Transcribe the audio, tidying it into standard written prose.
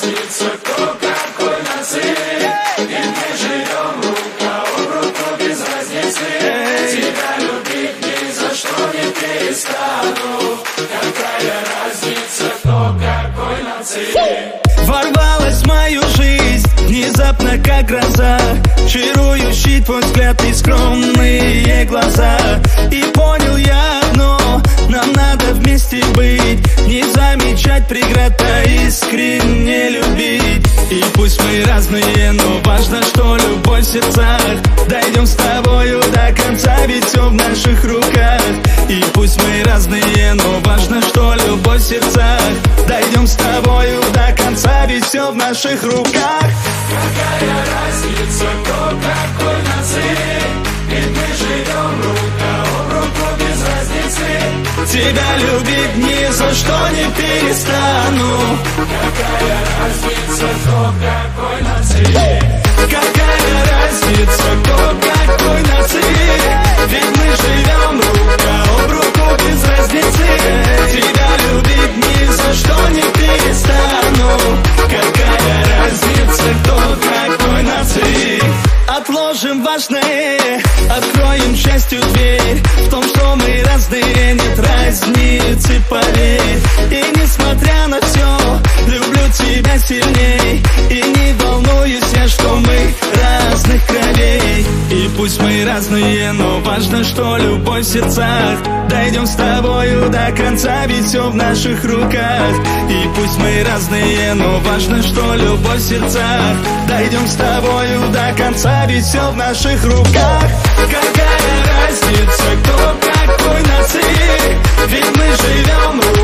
разница, кто какой нации? Ведь мы живем рука об руку без разницы. Тебя любить ни за что не перестану. Какая разница, кто какой нации? Ворвалась в мою жизнь внезапно, как гроза, чарующий твой взгляд и скромные глаза. И понял я одно: нам надо вместе быть, не замечать преград, а искренне любить. И пусть мы разные, но важно, что любовь в сердцах. Дойдем с тобою до конца, ведь все в наших руках. И пусть мы разные, но важно, что любовь в сердцах. Дойдем с тобою до конца, ведь все в наших руках. Какая разница, кто какой нации? Ведь мы живем рука об руку без разницы. Тебя любить ни за что не перестану. Какая разница, кто какой нации? Какая разница, кто какой нации? Ведь мы живем рука об руку без разницы. Тебя любить ни за что не перестану. Какая разница, кто какой нации? Отложим важное, откроем счастью дверь. В том, что мы разные, нет разницы, поверь. И несмотря на все, люблю тебя сильней. И не волнуюсь я, что мы разных кровей. И пусть мы разные, но важно, что любовь в сердцах. Дойдем с тобою до конца, ведь все в наших руках. И пусть мы разные, но важно, что любовь в сердцах. Дойдем с тобою до конца, ведь все в наших руках. Какая разница, кто какой нации? Ведь мы живем